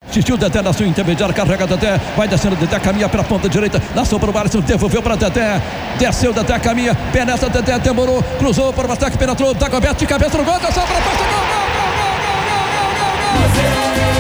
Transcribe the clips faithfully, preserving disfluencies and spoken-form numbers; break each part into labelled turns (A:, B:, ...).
A: Assistiu o Dedé na sua intermediária, carrega Dedé, vai descendo Dedé, caminha pela ponta direita, laçou para o Alisson, devolveu para Dedé, desceu Dedé, caminha, penetra Dedé, demorou, cruzou para o ataque, penetrou, Dagoberto de cabeça no gol, atenção para a posta, gol, gol, gol, gol, gol, gol, gol,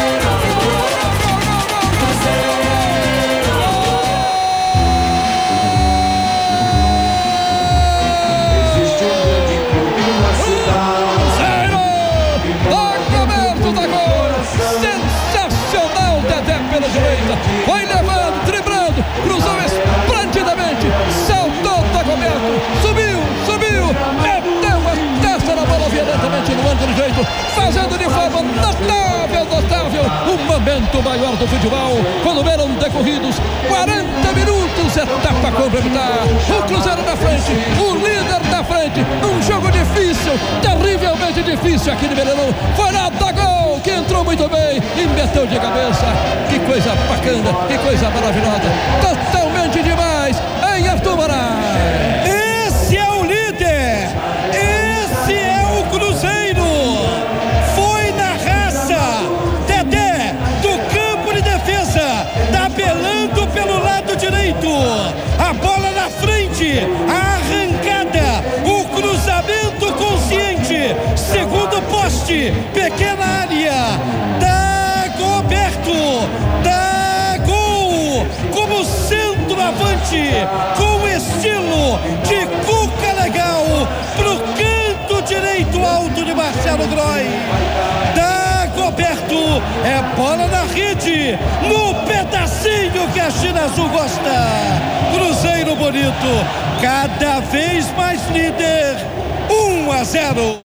A: pela direita, foi levando, driblando, cruzou esplendidamente, saltou Dagoberto, subiu, subiu, meteu a testa na bola violentamente no ângulo direito, fazendo de forma notável, notável, o momento maior do futebol, quando eram decorridos quarenta minutos, etapa complementar, o Cruzeiro na frente, o líder na frente, um jogo difícil, terrivelmente difícil aqui no Mineirão, foi lá, da gol, que entrou muito bem e meteu de cabeça. Que coisa bacana, que coisa maravilhosa, totalmente demais, em Arthur Moraes.
B: Esse é o líder, esse é o Cruzeiro, foi na raça, Dedé do campo de defesa, tabelando pelo lado direito, a bola na frente, a arrancada, o cruzamento consciente, segundo poste, pequena área, Dagoberto, dá gol, como centroavante, com estilo de Cuca legal, pro canto direito alto de Marcelo Groy. Dagoberto, é bola na rede, no pedacinho que a China Azul gosta. Cruzeiro bonito, cada vez mais líder, um a zero.